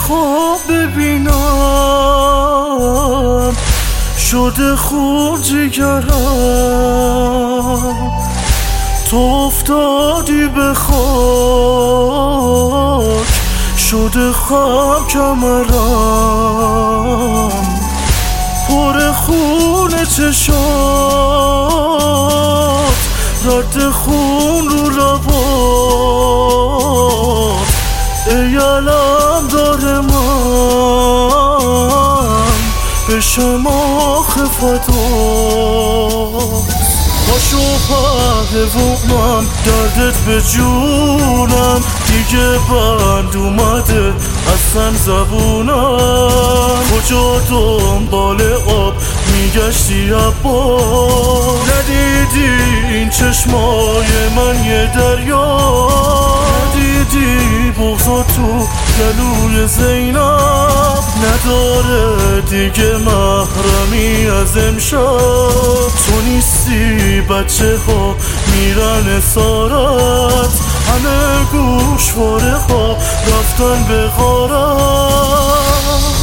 خواب ببینم شده خون جگرم، تو افتادی به خاک شده خم کمرم، پر خون چشات رد خون رو لبات، ای علم داره من بشم آخه فدات. پاشو پهلوونم دردت به جونم، دیگه بند اومده اصلا زبونم، کجا دنبال آب میگشتی عباس، ندیدی این چشمای من یه دریا، ندیدی بغضا تو گلوی زینب، نداره دیگه محرمی از امشب، تو نیستی بچه ها میرن اسارت، همه گوشواره ها رفتن به غارت.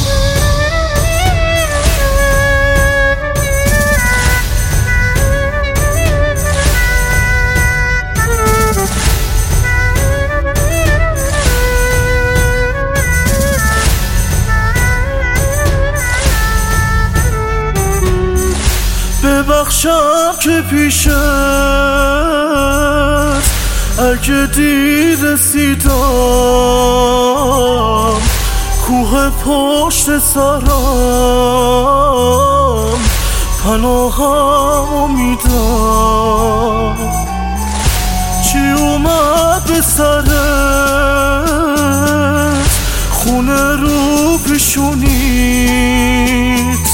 ببخشم که پیشت اگه دیر رسیدم، کوه پشت سرم پناهم میدم، چی اومد به سرت خونه رو پیشونیت،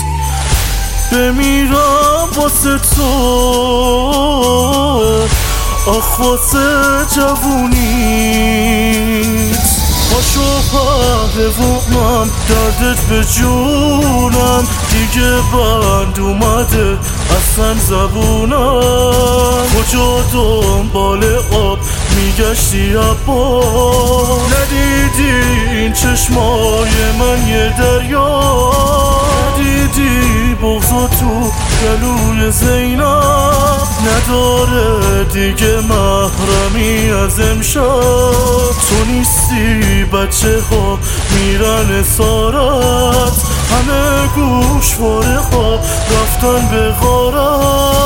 بمیرم واسه تو آخ واسه جوونیت. پاشو پهلوونم دردت به جونم، دیگه بند اومده اصلا زبونم، کجا دنبال آب میگشتی عباس، ندیدی این چشمای من یه دریا، ندیدی بغضا تو گلوی زینب، نداره دیگه محرمی از امشب، تو نیستی بچه ها میرن اسارت، همه گوشواره ها رفتن به غارت.